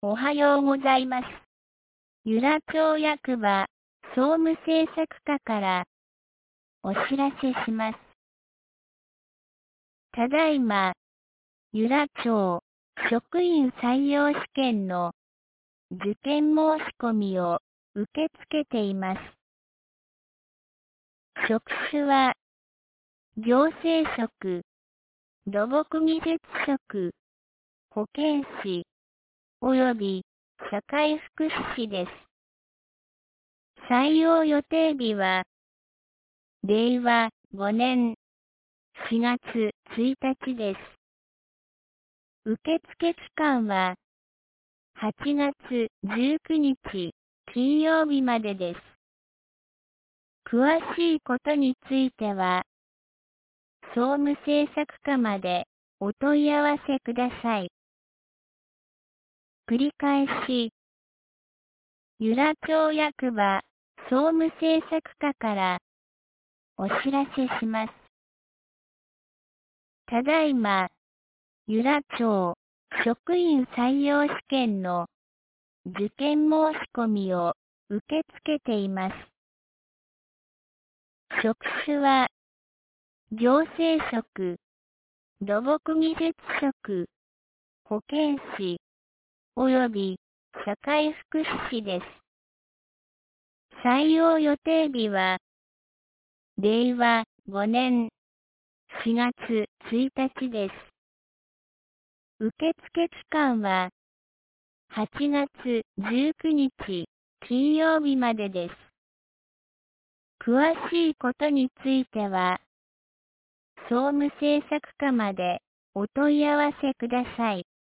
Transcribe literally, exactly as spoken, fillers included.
おはようございます。由良町役場総務政策課からお知らせします。ただいま、由良町職員採用試験の受験申し込みを受け付けています。職種は、行政職、土木技術職、保健師、および社会福祉士です。採用予定日は、れいわごねんしがつついたちです。受付期間は、はちがつじゅうくにち金曜日までです。詳しいことについては、総務政策課までお問い合わせください。繰り返し、由良町役場総務政策課からお知らせします。ただいま、由良町職員採用試験の受験申し込みを受け付けています。職種は、行政職、土木技術職、保健師、および社会福祉士です。採用予定日は、れいわごねんしがつついたちです。受付期間は、はちがつじゅうくにち金曜日までです。詳しいことについては、総務政策課までお問い合わせください。